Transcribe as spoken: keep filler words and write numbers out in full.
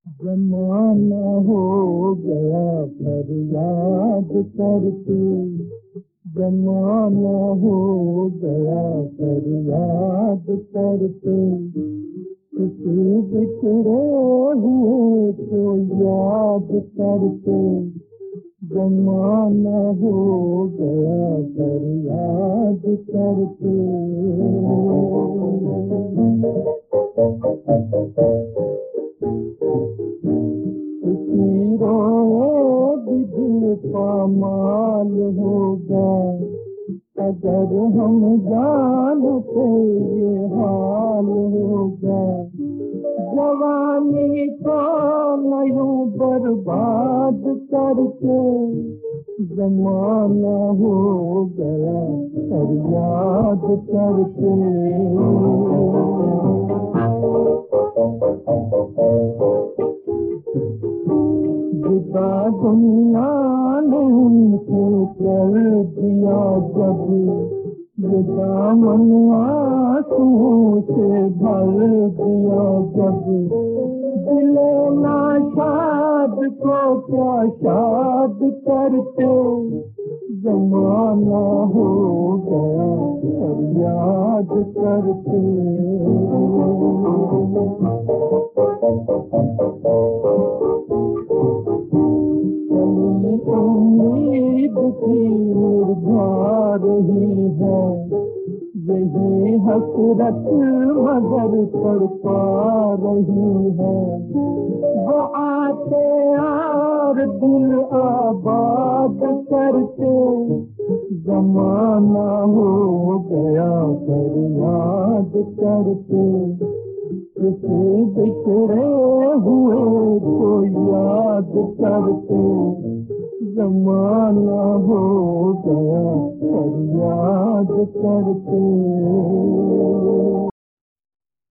जमाना हो गया फरियाद करते, जमाना हो गया फरियाद करते, किसी बिछड़े हुए को याद करते, जमाना हो गया फरियाद करते। दिल पामाल होगा अगर हम जानते ये हाल होगा, जवानी को नयूं बर्बाद करके, जमाना हो गया फरियाद करके। जुदा दुनिया ने उनसे कर दिया जब, जुदा मन आंसुओं से भर दिया जब, दिले नाशाद को क्या शाद करते, जमाना हो गया फरियाद करते। उम्मीद की मुरझा रही है, यही हसरत मगर तड़पा रही है, वो आते और दिल आबाद करते, जमाना हो गया फरियाद करते, किसी बिछड़े हुए को याद करते, जमाना हो गया फरियाद करते।